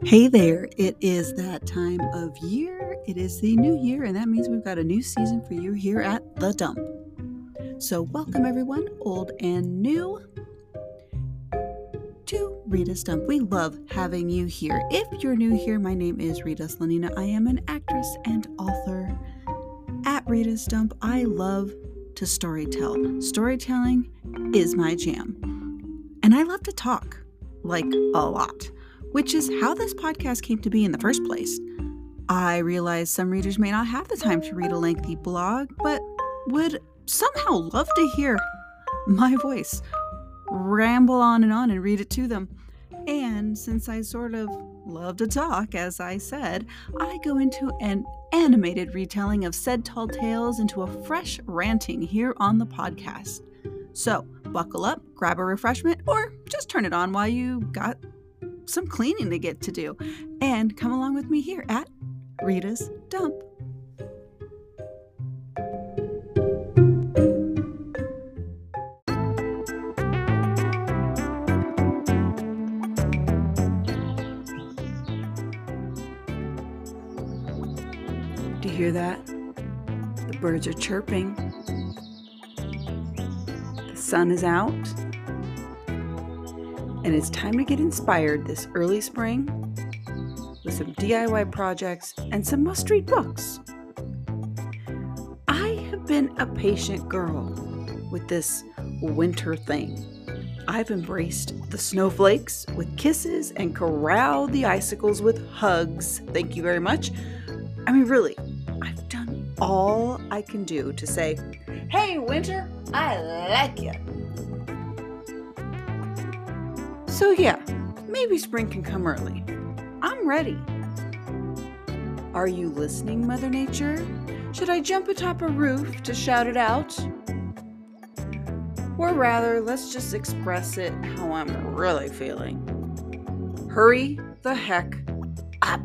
Hey there, it is that time of year. It is the new year, and that means we've got a new season for you here at The Dump. So welcome everyone, old and new, to Rita's Dump. We love having you here. If you're new here, my name is Rita Slanina. I am an actress and author at Rita's Dump. I love to storytell. Storytelling is my jam. And I love to talk, like a lot, which is how this podcast came to be in the first place. I realize some readers may not have the time to read a lengthy blog, but would somehow love to hear my voice ramble on and read it to them. And since I sort of love to talk, as I said, I go into an animated retelling of said tall tales into a fresh ranting here on the podcast. So buckle up, grab a refreshment, or just turn it on while you got some cleaning to get to do, and come along with me here at Rita's Dump. Do you hear that? The birds are chirping. The sun is out. And it's time to get inspired this early spring with some DIY projects and some must-read books. I have been a patient girl with this winter thing. I've embraced the snowflakes with kisses and corralled the icicles with hugs. Thank you very much. I mean, really, I've done all I can do to say, "Hey, winter, I like you." So yeah, maybe spring can come early. I'm ready. Are you listening, Mother Nature? Should I jump atop a roof to shout it out? Or rather, let's just express it how I'm really feeling. Hurry the heck up.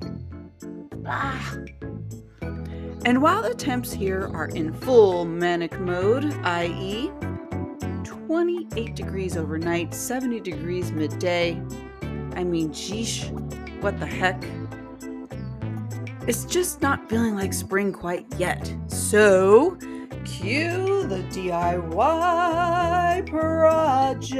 And while the temps here are in full manic mode, i.e., 28 degrees overnight, 70 degrees midday. I mean, geesh, what the heck? It's just not feeling like spring quite yet. So, cue the DIY project.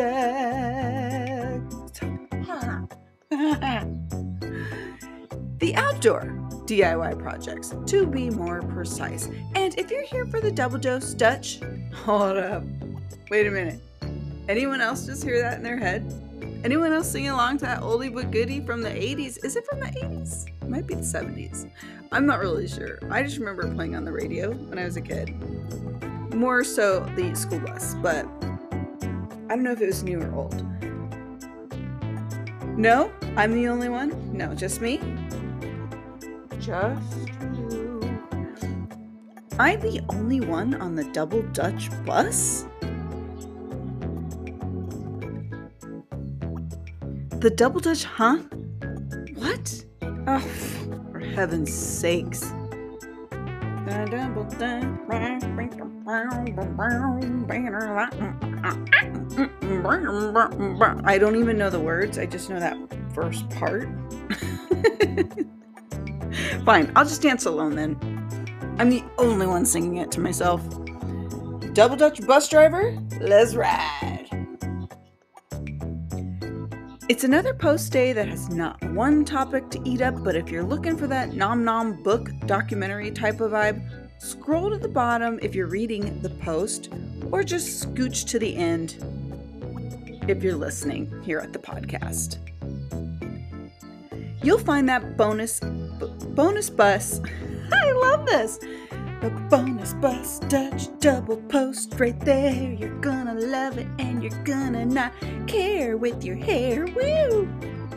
The outdoor DIY projects, to be more precise. And if you're here for the double dose Dutch, hold up. Wait a minute. Anyone else just hear that in their head? Anyone else singing along to that oldie but goodie from the 80s? Is it from the 80s? It might be the 70s. I'm not really sure. I just remember playing on the radio when I was a kid. More so the school bus, but I don't know if it was new or old. No? I'm the only one? No, just me? Just you. I'm the only one on the double Dutch bus? The double Dutch, huh? What? Oh, for heaven's sakes. I don't even know the words. I just know that first part. Fine, I'll just dance alone then. I'm the only one singing it to myself. Double Dutch bus driver, let's ride. It's another post day that has not one topic to eat up, but if you're looking for that nom book documentary type of vibe, scroll to the bottom if you're reading the post, or just scooch to the end if you're listening here at the podcast. You'll find that bonus bus. I love this. The bonus bus Dutch double post right there. You're gonna love it and you're gonna not care with your hair. Woo!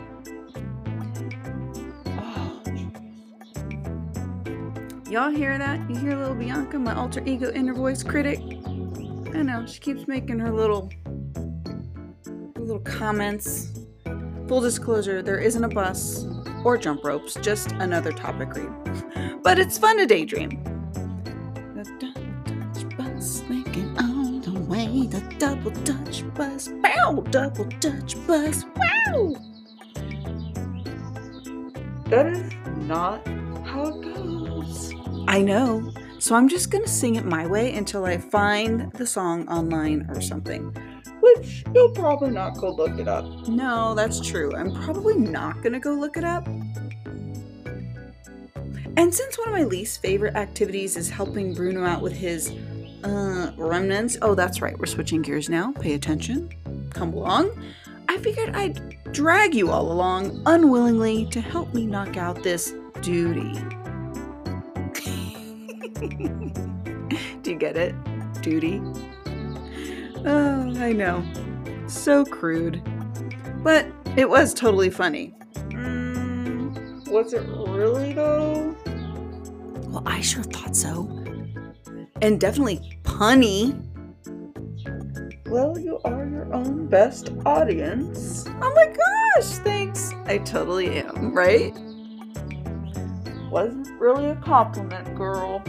Oh, jeez. Y'all hear that? You hear little Bianca, my alter ego inner voice critic? I know, she keeps making her little comments. Full disclosure, there isn't a bus or jump ropes, just another topic read. But it's fun to daydream. The double Dutch bus making all the way. The double Dutch bus. Wow! Double Dutch bus. Wow! That is not how it goes. I know. So I'm just going to sing it my way until I find the song online or something. Which you'll probably not go look it up. No, that's true. I'm probably not going to go look it up. And since one of my least favorite activities is helping Bruno out with his remnants. Oh, that's right. We're switching gears now. Pay attention. Come along. I figured I'd drag you all along unwillingly to help me knock out this duty. Do you get it? Duty? Oh, I know. So crude. But it was totally funny. Was it really though? Well, I sure thought so. And definitely punny. Well, you are your own best audience. Oh my gosh, thanks. I totally am, right? Wasn't really a compliment, girl.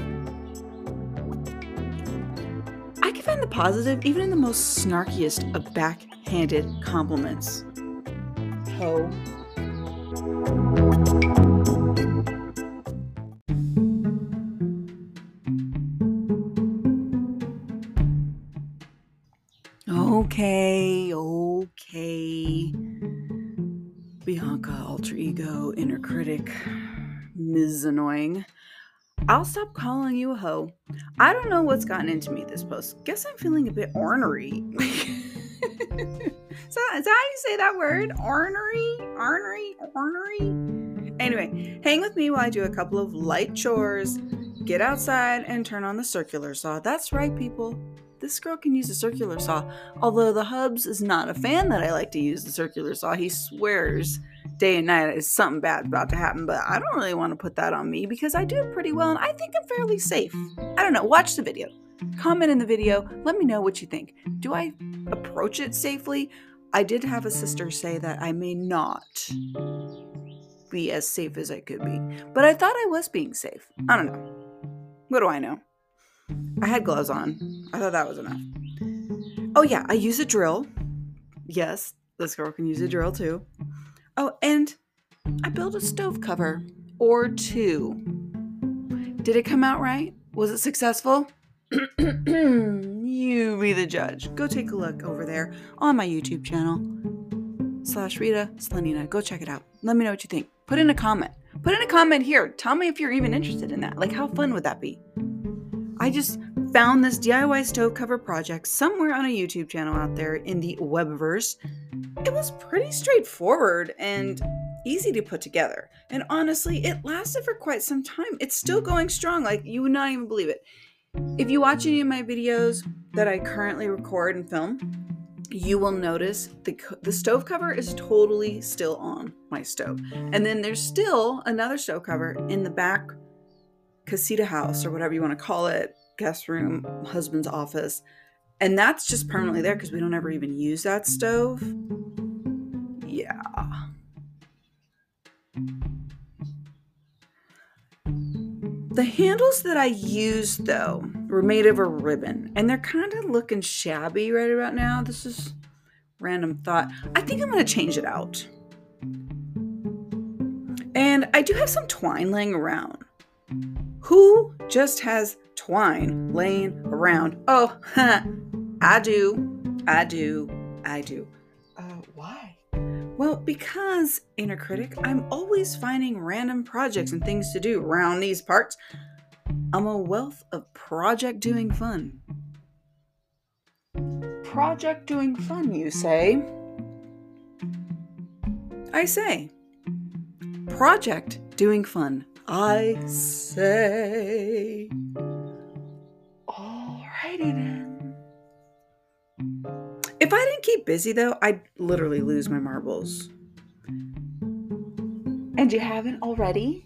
I can find the positive even in the most snarkiest of backhanded compliments. Ho. Okay. Bianca, alter ego, inner critic, Ms. Annoying. I'll stop calling you a hoe. I don't know what's gotten into me this post. Guess I'm feeling a bit ornery. Is that how you say that word? Ornery? Anyway, hang with me while I do a couple of light chores, get outside, and turn on the circular saw. That's right, people. This girl can use a circular saw, although the Hubs is not a fan that I like to use the circular saw. He swears day and night is something bad about to happen, but I don't really want to put that on me because I do it pretty well and I think I'm fairly safe. I don't know. Watch the video. Comment in the video. Let me know what you think. Do I approach it safely? I did have a sister say that I may not be as safe as I could be, but I thought I was being safe. I don't know. What do I know? I had gloves on. I thought that was enough. Oh yeah, I use a drill. Yes, this girl can use a drill too. Oh, and I built a stove cover or two. Did it come out right? Was it successful? You be the judge. Go take a look over there on my YouTube channel /Rita Slanina. Go check it out. Let me know what you think. Put in a comment. Put in a comment here. Tell me if you're even interested in that. Like, how fun would that be? I just found this DIY stove cover project somewhere on a YouTube channel out there in the webverse. It was pretty straightforward and easy to put together. And honestly, it lasted for quite some time. It's still going strong. Like, you would not even believe it. If you watch any of my videos that I currently record and film, you will notice the stove cover is totally still on my stove. And then there's still another stove cover in the back casita house or whatever you want to call it, guest room, husband's office. And that's just permanently there because we don't ever even use that stove. Yeah. The handles that I used, though, were made of a ribbon, and they're kind of looking shabby right about now. This is random thought. I think I'm going to change it out. And I do have some twine laying around. Who just has twine laying around? Oh, I do. Why? Well, because, inner critic, I'm always finding random projects and things to do around these parts. I'm a wealth of project doing fun. Project doing fun, you say? I say. Project doing fun. I say. Alrighty then. If I didn't keep busy, though, I'd literally lose my marbles. And you haven't already?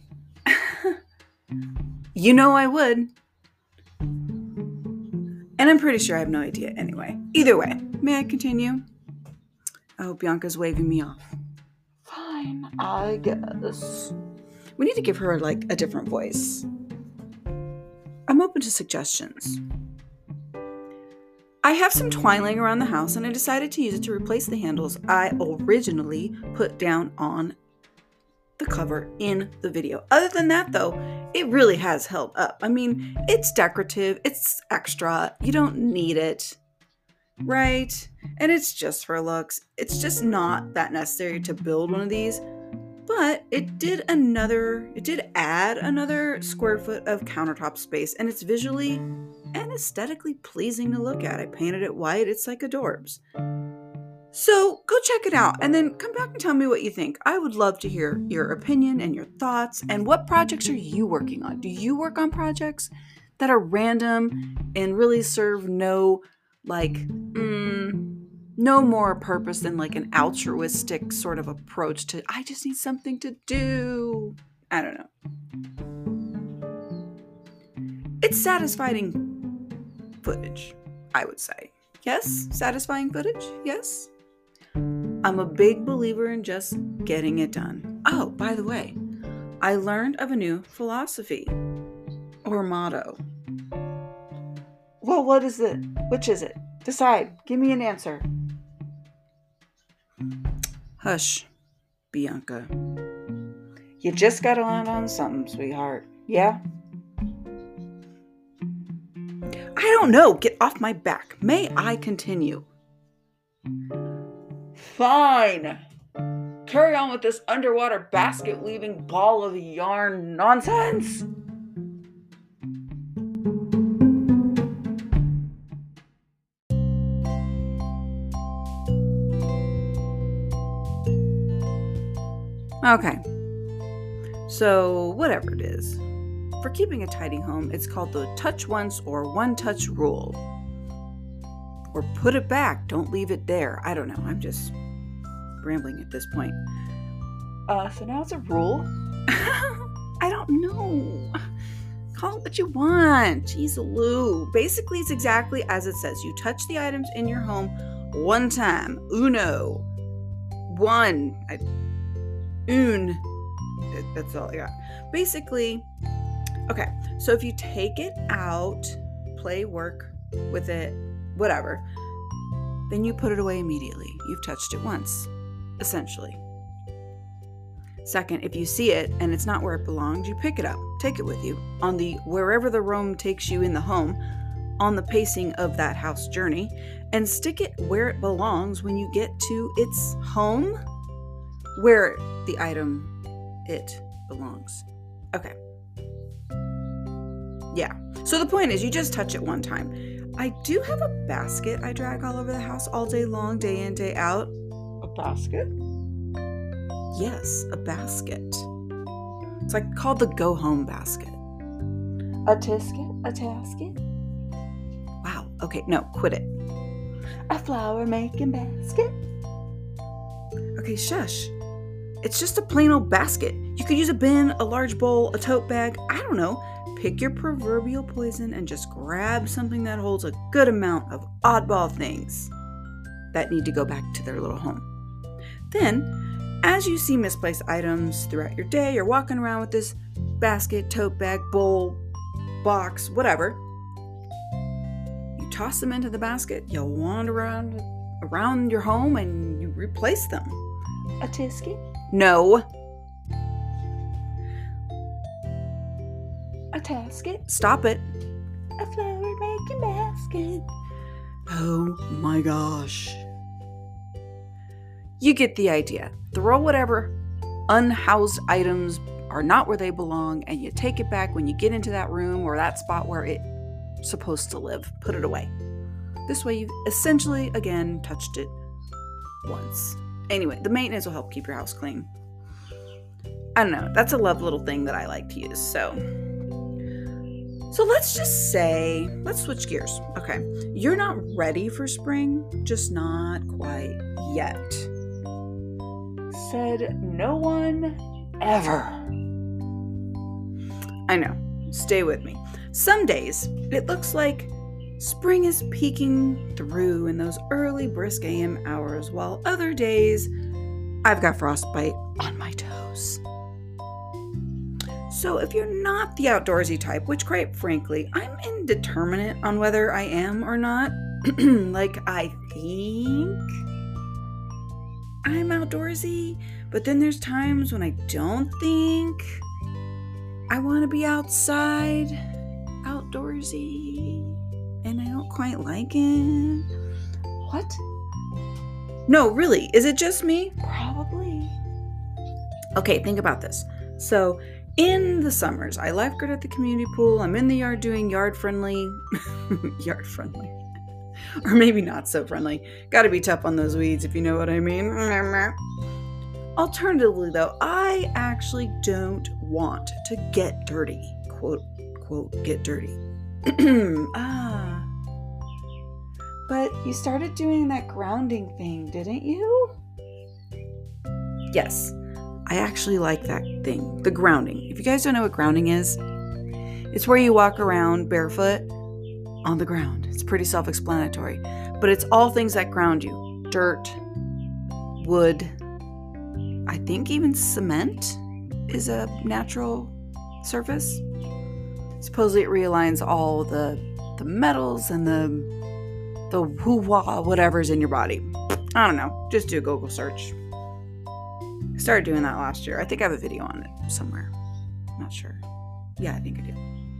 You know I would. And I'm pretty sure I have no idea anyway. Either way, may I continue? Oh, Bianca's waving me off. Fine, I guess. We need to give her, like, a different voice. I'm open to suggestions. I have some twine laying around the house, and I decided to use it to replace the handles I originally put down on the cover in the video. Other than that, though, it really has held up. I mean, it's decorative, it's extra, you don't need it, right? And it's just for looks. It's just not that necessary to build one of these, but it did add another square foot of countertop space, and it's visually and aesthetically pleasing to look at. I painted it white. It's like adorbs. So go check it out and then come back and tell me what you think. I would love to hear your opinion and your thoughts. And what projects are you working on? Do you work on projects that are random and really serve no more purpose than like an altruistic sort of approach to, I just need something to do? I don't know. It's satisfying footage, I would say. Yes? Satisfying footage? Yes? I'm a big believer in just getting it done. Oh, by the way, I learned of a new philosophy or motto. Well, what is it? Which is it? Decide. Give me an answer. Hush, Bianca. You just gotta land on something, sweetheart. Yeah? I don't know. Get off my back. May I continue? Fine. Carry on with this underwater basket weaving ball of yarn nonsense. Okay. So, whatever it is. For keeping a tidy home, it's called the touch once or one touch rule. Or put it back, don't leave it there. I don't know, I'm just rambling at this point. So now it's a rule? I don't know. Call it what you want. Jeez Lou. Basically, it's exactly as it says. You touch the items in your home one time. Uno. One. That's all I got. Basically, okay, so if you take it out, play, work with it, whatever, then you put it away immediately. You've touched it once, essentially. Second, if you see it and it's not where it belongs, you pick it up, take it with you on the wherever the roam takes you in the home, on the pacing of that house journey, and stick it where it belongs when you get to its home, where the item, it belongs. Okay. Yeah. So the point is, you just touch it one time. I do have a basket I drag all over the house all day long, day in, day out. A basket? Yes, a basket. It's like called the go home basket. A tisket? A tasket? Wow. Okay, no, quit it. A flower making basket? Okay, shush. It's just a plain old basket. You could use a bin, a large bowl, a tote bag. I don't know. Pick your proverbial poison and just grab something that holds a good amount of oddball things that need to go back to their little home. Then, as you see misplaced items throughout your day, you're walking around with this basket, tote bag, bowl, box, whatever. You toss them into the basket, you wander around your home, and you replace them. A tisket? No. A tasket? Stop it. A flower making basket. Oh my gosh. You get the idea. Throw whatever unhoused items are not where they belong, and you take it back when you get into that room or that spot where it's supposed to live. Put it away. This way you've essentially, again, touched it once. Anyway, the maintenance will help keep your house clean. I don't know. That's a love little thing that I like to use. So let's just say, let's switch gears. Okay. You're not ready for spring, just not quite yet. Said no one ever. I know. Stay with me. Some days it looks like spring is peeking through in those early brisk AM hours, while other days I've got frostbite on my toes. So if you're not the outdoorsy type, which quite frankly, I'm indeterminate on whether I am or not, like I think I'm outdoorsy, but then there's times when I don't think I want to be outtside outdoorsy, and I don't quite like it. What? No, really, is it just me? Probably. Okay, think about this. So in the summers, I lifeguard at the community pool. I'm in the yard doing yard friendly, or maybe not so friendly. Got to be tough on those weeds, if you know what I mean. Alternatively, though, I actually don't want to get dirty. Quote, get dirty. But you started doing that grounding thing, didn't you? Yes, I actually like that thing, the grounding. If you guys don't know what grounding is, it's where you walk around barefoot on the ground. It's pretty self-explanatory, but it's all things that ground you. Dirt, wood, I think even cement is a natural surface. Supposedly it realigns all the metals and the hoo-wah, whatever's in your body. I don't know. Just do a Google search. I started doing that last year. I think I have a video on it somewhere. Not sure. Yeah, I think I do.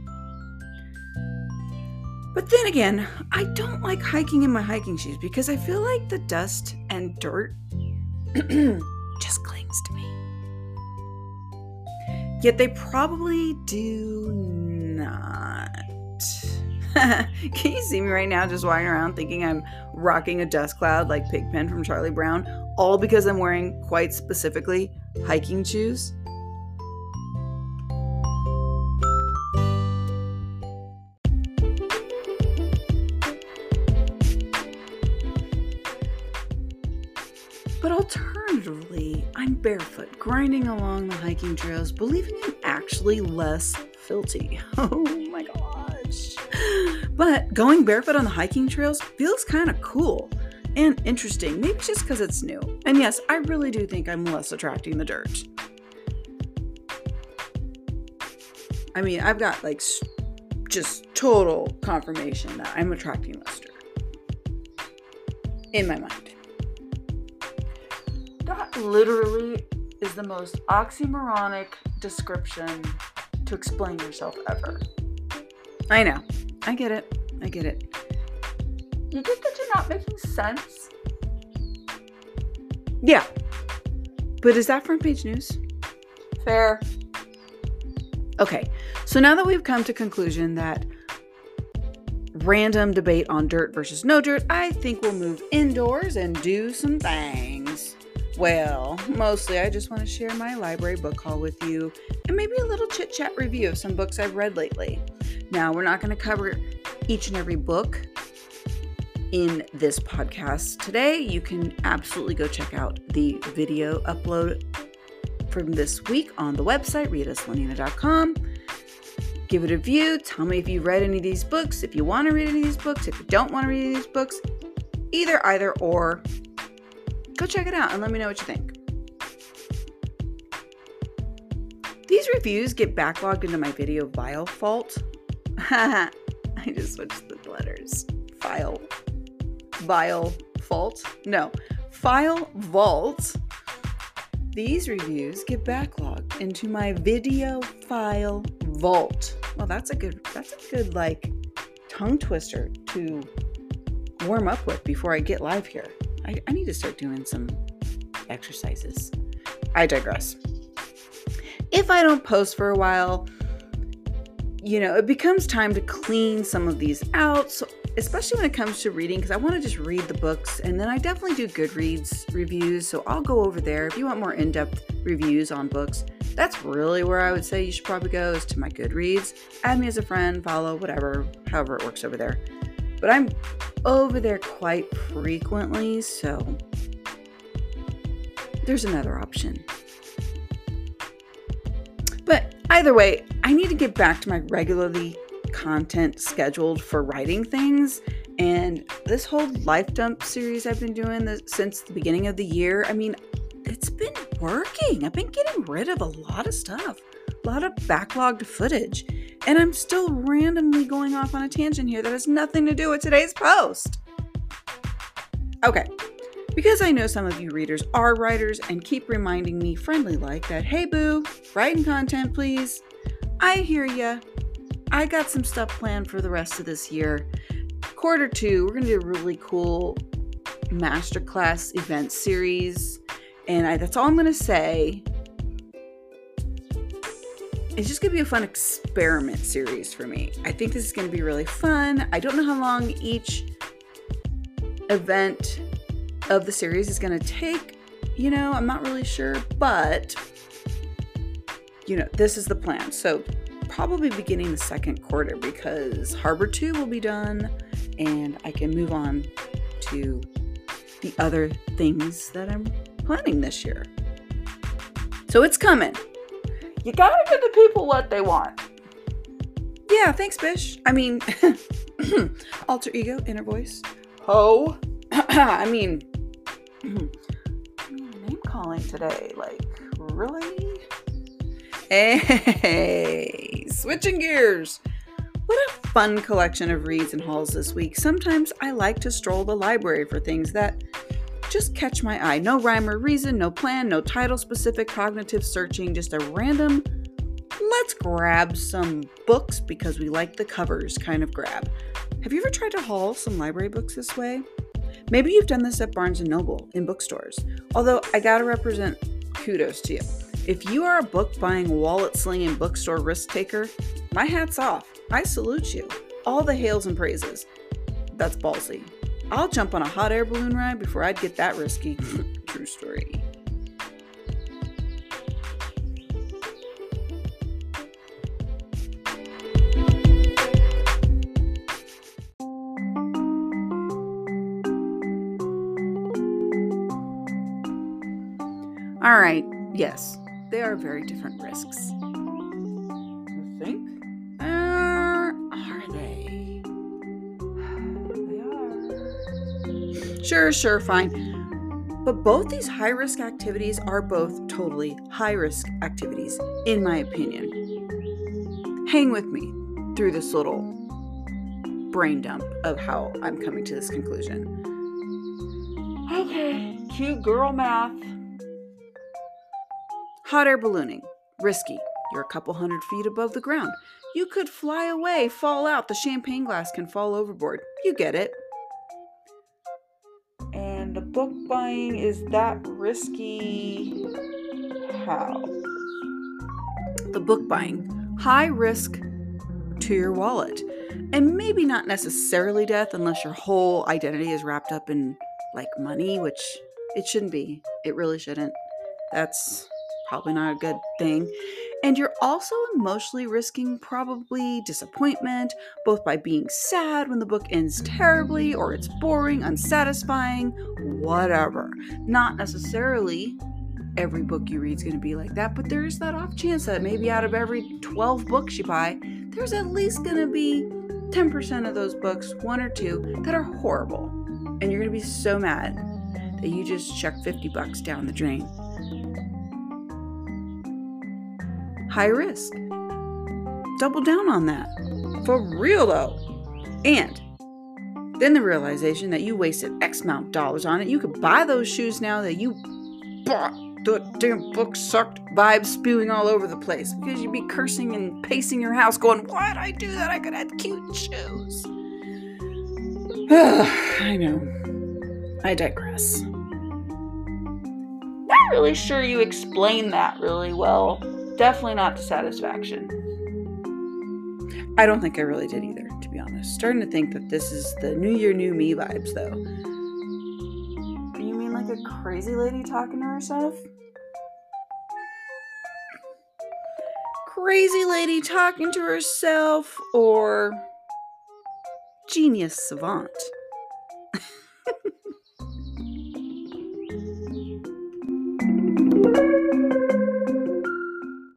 But then again, I don't like hiking in my hiking shoes because I feel like the dust and dirt just clings to me. Yet they probably do not. Can you see me right now just walking around thinking I'm rocking a dust cloud like Pigpen from Charlie Brown, all because I'm wearing, quite specifically, hiking shoes? But alternatively, I'm barefoot, grinding along the hiking trails, believing I'm actually less filthy. Oh my gosh. But going barefoot on the hiking trails feels kind of cool and interesting. Maybe just because it's new. And yes, I really do think I'm less attracting the dirt. I mean, I've got like just total confirmation that I'm attracting less dirt. In my mind. That literally is the most oxymoronic description to explain yourself ever. I know. I get it. You get that you're not making sense? Yeah. But is that front page news? Fair. Okay. So now that we've come to conclusion that random debate on dirt versus no dirt, I think we'll move indoors and do some things. Well, mostly I just want to share my library book haul with you and maybe a little chit-chat review of some books I've read lately. Now, we're not going to cover each and every book in this podcast today. You can absolutely go check out the video upload from this week on the website, ritaslanina.com. Give it a view. Tell me if you've read any of these books, if you want to read any of these books, if you don't want to read any of these books, either or. Go check it out and let me know what you think. These reviews get backlogged into my video file vault. I just switched the letters. File vault. No, file vault. These reviews get backlogged into my video file vault. Well, that's a good like tongue twister to warm up with before I get live here. I need to start doing some exercises. I digress. If I don't post for a while, it becomes time to clean some of these out, so especially when it comes to reading, because I want to just read the books, and then I definitely do Goodreads reviews, so I'll go over there. If you want more in-depth reviews on books, that's really where I would say you should probably go, is to my Goodreads. Add me as a friend, follow, whatever, however it works over there. But I'm over there quite frequently, so there's another option. But either way, I need to get back to my regularly content scheduled for writing things. And this whole Life Dump series I've been doing since the beginning of the year, it's been working. I've been getting rid of a lot of stuff, a lot of backlogged footage. And I'm still randomly going off on a tangent here that has nothing to do with today's post. Okay, Because I know some of you readers are writers and keep reminding me friendly like that, hey boo, writing content please. I hear ya. I got some stuff planned for the rest of this year. Quarter 2, we're going to do a really cool masterclass event series. And that's all I'm going to say. It's just going to be a fun experiment series for me. I think this is going to be really fun. I don't know how long each event of the series is going to take. I'm not really sure, but this is the plan. So probably beginning the second quarter, because Harbor 2 will be done and I can move on to the other things that I'm planning this year. So it's coming. You gotta give the people what they want. Yeah, thanks, Bish. I mean, alter ego, inner voice. Ho. Name calling today. Like, really? Hey, switching gears. What a fun collection of reads and hauls this week. Sometimes I like to stroll the library for things that just catch my eye. No rhyme or reason, no plan, no title-specific cognitive searching, just a random, let's grab some books because we like the covers kind of grab. Have you ever tried to haul some library books this way? Maybe you've done this at Barnes & Noble in bookstores. Although I gotta represent kudos to you. If you are a book-buying, wallet-slinging bookstore risk-taker, my hat's off. I salute you. All the hails and praises. That's ballsy. I'll jump on a hot air balloon ride before I'd get that risky. True story. All right. Yes, they are very different risks. You think? Are they? They are. Sure, fine. But both these high-risk activities are both totally high-risk activities, in my opinion. Hang with me through this little brain dump of how I'm coming to this conclusion. Okay, cute girl math. Hot air ballooning. Risky. You're a couple 100 feet above the ground. You could fly away, fall out, the champagne glass can fall overboard. You get it. And the book buying, is that risky? How? The book buying. High risk to your wallet. And maybe not necessarily death unless your whole identity is wrapped up in like money, which it shouldn't be. It really shouldn't. That's probably not a good thing. And you're also emotionally risking probably disappointment, both by being sad when the book ends terribly or it's boring, unsatisfying, whatever. Not necessarily every book you read is going to be like that, but there's that off chance that maybe out of every 12 books you buy, there's at least going to be 10% of those books, 1 or 2, that are horrible. And you're going to be so mad that you just chuck $50 down the drain. High risk. Double down on that. For real though. And then the realization that you wasted X amount of dollars on it. You could buy those shoes now that you bought. The damn book sucked vibes spewing all over the place because you'd be cursing and pacing your house going, why'd I do that? I could have cute shoes. I know. I digress. Not really sure you explained that really well. Definitely not to satisfaction. I don't think I really did either, to be honest. Starting to think that this is the New Year, New Me vibes, though. You mean like a crazy lady talking to herself? Crazy lady talking to herself, or genius savant?